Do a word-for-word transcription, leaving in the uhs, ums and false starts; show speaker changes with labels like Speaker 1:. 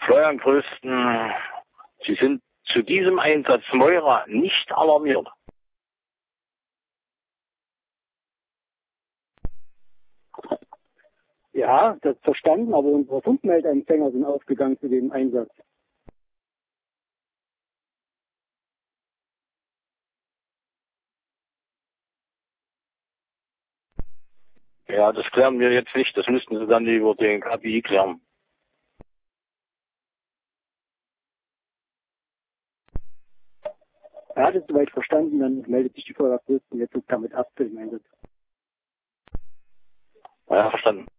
Speaker 1: Steuerngrößten, Sie sind zu diesem Einsatz Moira nicht alarmiert.
Speaker 2: Ja, das verstanden, aber unsere Funkmeldempfänger sind aufgegangen zu dem Einsatz.
Speaker 1: Ja, das klären wir jetzt nicht. Das müssten Sie dann über den K P I klären.
Speaker 2: Ja, das ist soweit verstanden, dann meldet sich die Feuerwehr jetzt damit ab für den Einsatz.
Speaker 1: Ja, verstanden.